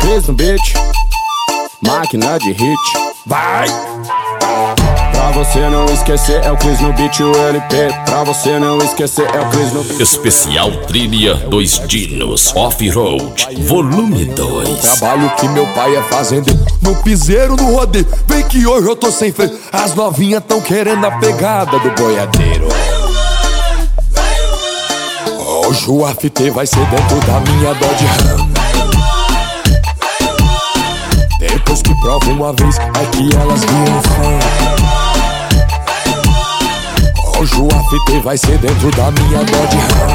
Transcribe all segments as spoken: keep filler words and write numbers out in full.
Cris no beat, máquina de hit. Vai! Pra você não esquecer é o Cris no beat, o L P. Pra você não esquecer é o Cris no beat. Especial Trilha Dois Dinos Off-Road Volume dois. Trabalho que meu pai é fazendeiro, no piseiro, no rodeio. Vem que hoje eu tô sem freio, as novinhas tão querendo a pegada do boiadeiro. Hoje o A F T vai ser dentro da minha Dodge Ram. Depois que prova uma vez, é que elas viram fã. Hoje o A F T vai ser dentro da minha Dodge Ram.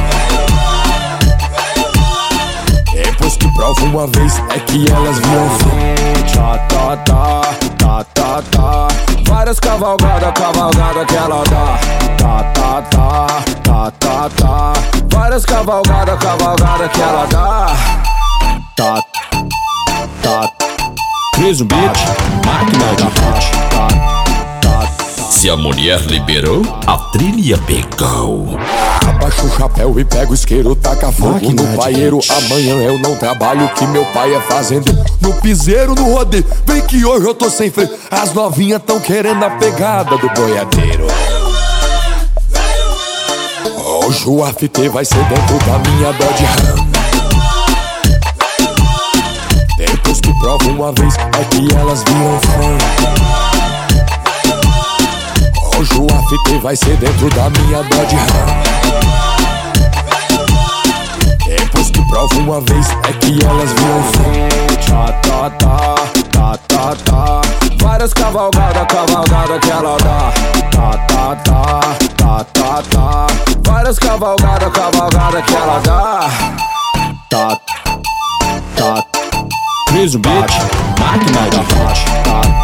Depois que prova uma vez, é que elas viram fã. Tá, tá, tá, tá, tá, tá. Várias cavalgadas, cavalgada que ela dá. Tá, tá, tá, tá, tá, tá. Várias cavalgadas, cavalgada que ela dá. Tá, tá. Cris no beat, máquina de hit. Tá, tá, tá. Se a mulher liberou, a trilha pegou. Abaixa o chapéu e pega o isqueiro, taca fogo Máquina no de paieiro. hit. Amanhã eu não trabalho, que meu pai é fazendeiro, no piseiro, no rodeio. Vem que hoje eu tô sem freio, as novinhas tão querendo a pegada do boiadeiro. Hoje o A F T vai ser dentro da minha Dodge Ram. Depois que prova uma vez, é que elas viram fã. Hoje o A F T vai ser dentro da minha Dodge Ram. Depois que prova uma vez, é que elas viram fã. Tá, tá, tá, tá, tá, tá. Várias cavalgadas, cavalgada que ela dá. Tá, tá, tá, tá, tá, tá. Várias cavalgadas, cavalgada que ela dá. Tá, tá. Cris no beat, máquina de hit. Tá,